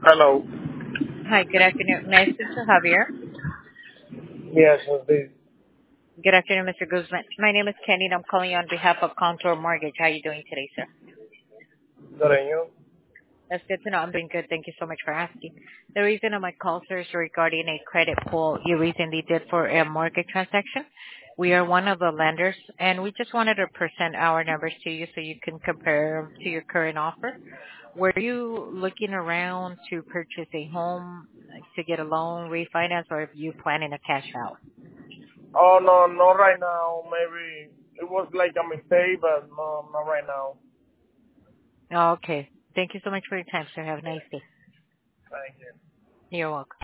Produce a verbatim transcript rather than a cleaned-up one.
Hello. Hi, good afternoon. Nice to meet you, Javier. Yes, who's this? Good afternoon, Mister Guzman. My name is Kenny, and I'm calling you on behalf of Contour Mortgage. How are you doing today, sir? Good and you? That's good to know. I'm doing good. Thank you so much for asking. The reason of my call, sir, is regarding a credit pull you recently did for a mortgage transaction. We are one of the lenders, and we just wanted to present our numbers to you so you can compare them to your current offer. Were you looking around to purchase a home, to get a loan, refinance, or are you planning a cash out? Oh no, not right now. Maybe it was like a mistake, but no, not right now. Okay. Thank you so much for your time, sir. Have a nice day. Thank you. You're welcome.